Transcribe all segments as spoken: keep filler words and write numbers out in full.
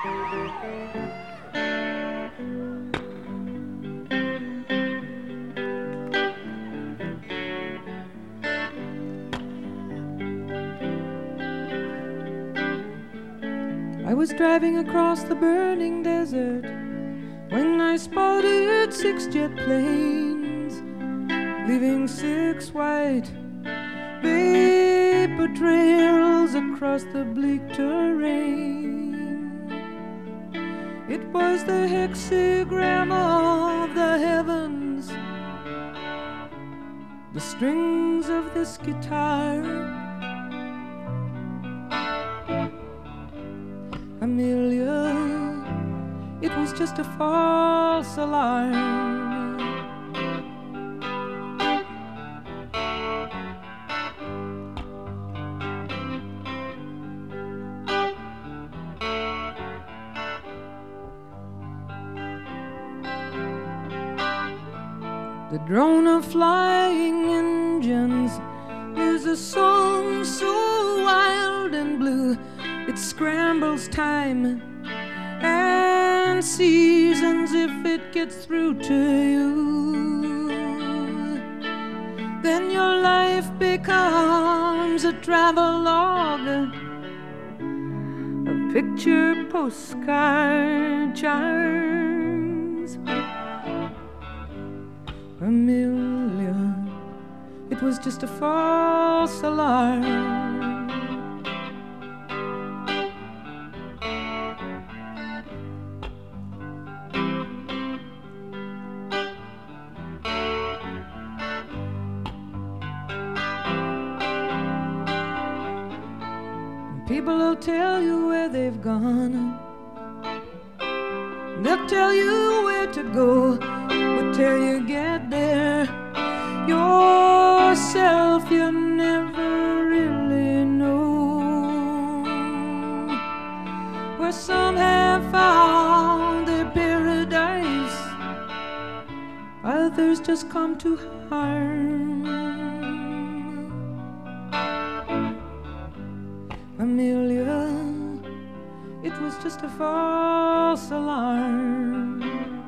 I was driving across the burning desert when I spotted six jet planes, leaving six white vapor trails across the bleak terrain. It was the hexagram of the heavens, the strings of this guitar. Amelia, it was just a false alarm. The drone of flying engines is a song so wild and blue. It scrambles time and seasons if it gets through to you. Then your life becomes a travelogue, a picture postcard charms. Amelia, it was just a false alarm. People will tell you where they've gone, they'll tell you where to go, but till you get there yourself, you never really know. Where some have found their paradise, others just come to harm. Amelia, it was just a false alarm.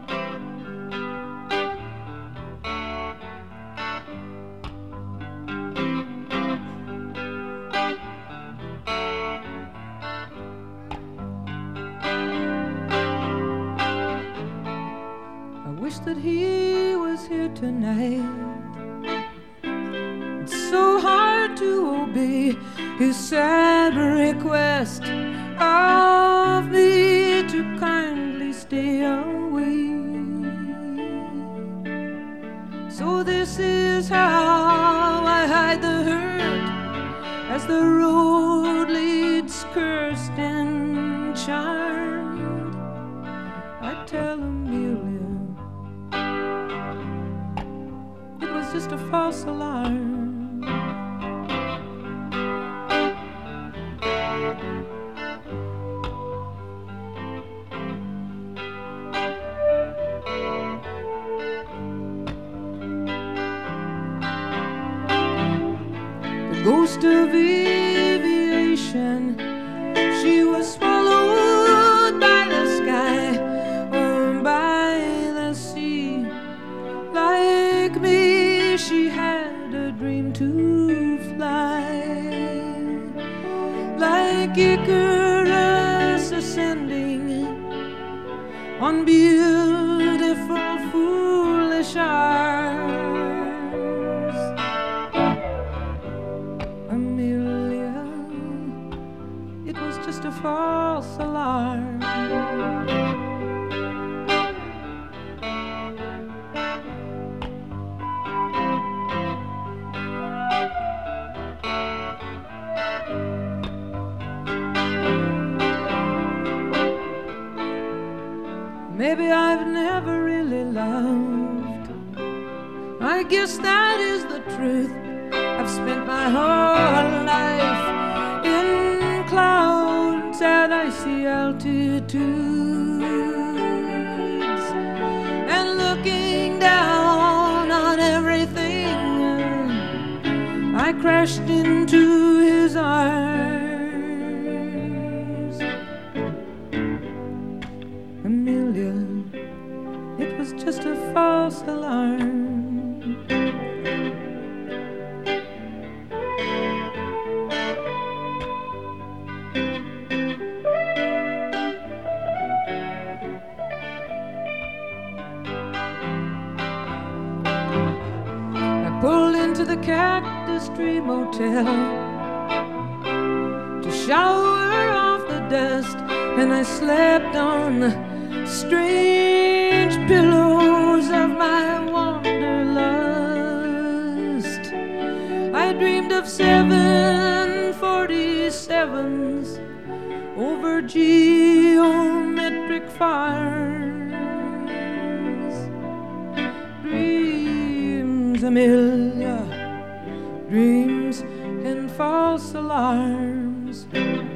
I wish that he was here tonight. It's so hard to obey his sad request of me to kindly stay away. So this is how I hide the hurt, as the road leads cursed and charmed. I tell Amelia it was just a false alarm. Ghost of aviation, she was swallowed by the sky or by the sea. Like me, she had a dream to fly, like Icarus ascending on beautiful foolish arms. Just a false alarm. Maybe I've never really loved. I guess that is the truth. I've spent my whole life in clouds at icy altitudes, and looking down on everything, I crashed into his arms. was just a false alarm. I pulled into the Cactus Tree Motel to shower off the dust, and I slept on the strange pillows of my wanderlust. I dreamed of seven forty-sevens over geometric fires. Dreams, Amelia, dreams and false alarms.